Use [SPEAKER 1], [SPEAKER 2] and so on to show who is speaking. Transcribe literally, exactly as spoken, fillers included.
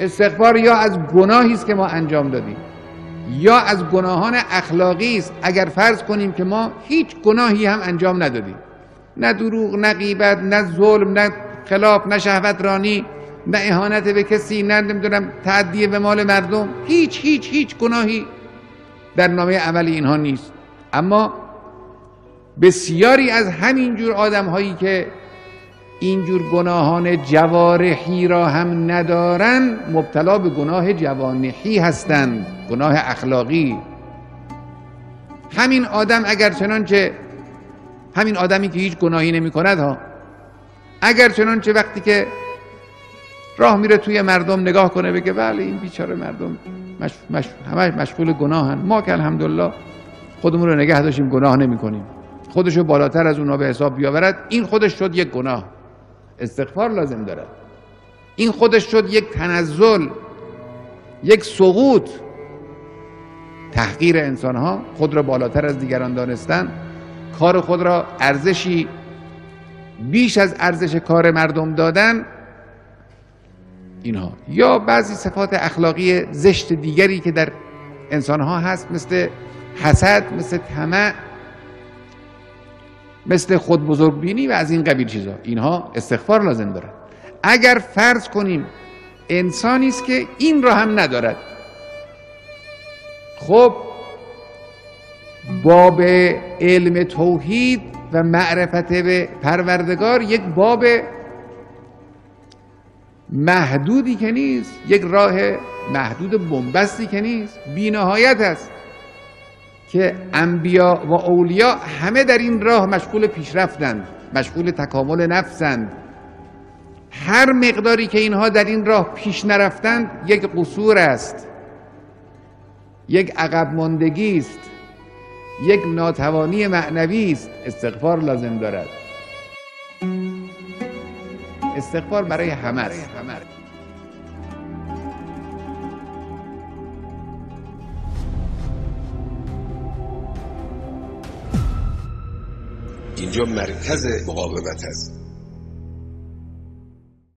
[SPEAKER 1] استغفار یا از گناهی است که ما انجام دادیم یا از گناهان اخلاقی است. اگر فرض کنیم که ما هیچ گناهی هم انجام ندادیم، نه دروغ، نه غیبت، نه ظلم، نه خلاف، نه شهوت رانی، نه اهانت به کسی، نه نمیدونم تعدی به مال مردم، هیچ هیچ هیچ گناهی در نامه عمل اینها نیست. اما بسیاری از همین جور آدم هایی که اینجور گناهان جوارحی را هم ندارن مبتلا به گناه جوانحی هستند، گناه اخلاقی. همین آدم اگر چنانچه همین آدمی که هیچ گناهی نمی کند ها، اگر چنانچه وقتی که راه میره توی مردم نگاه کنه بگه بله این بیچاره مردم مش... مش... همه مشغول گناهن، ما که الحمدلله خودمون رو نگه داشتیم گناه نمی کنیم، خودشو بالاتر از اونا به حساب بیاورد، این خودش شد یک گناه، استغفار لازم دارد. این خودش شد یک تنزل، یک سقوط. تحقیر انسانها، خود را بالاتر از دیگران دانستن، کار خود را ارزشی بیش از ارزش کار مردم دادن، اینها یا بعضی صفات اخلاقی زشت دیگری که در انسانها هست، مثل حسد، مثل طمع، مثل خود بزرگبینی و از این قبیل چیزا، اینها استغفار لازم دارد. اگر فرض کنیم انسانی است که این را هم ندارد، خب باب علم توحید و معرفت به پروردگار یک باب محدودی که نیست، یک راه محدود بنبستی که نیست، بی نهایت است که انبیا و اولیا همه در این راه مشغول پیشرفتند، مشغول تکامل نفسند. هر مقداری که اینها در این راه پیش نرفتند یک قصور است، یک عقب ماندگی است، یک ناتوانی معنوی است. استغفار لازم دارد. استغفار برای همه است.
[SPEAKER 2] اینجا مرکز مقاومت است.